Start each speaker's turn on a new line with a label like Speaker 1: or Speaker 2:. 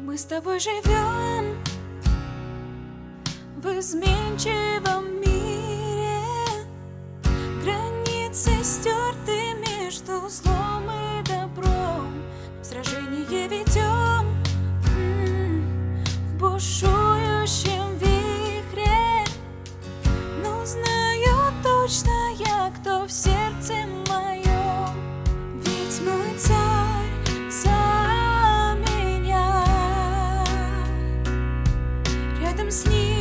Speaker 1: Мы с тобой живем в изменчивом мире, границы стерты между злом и добром. Сражение ведем в бушующем вихре, но знаю точно я, кто в сердце моем. Ведь мой царь за меня, рядом с ним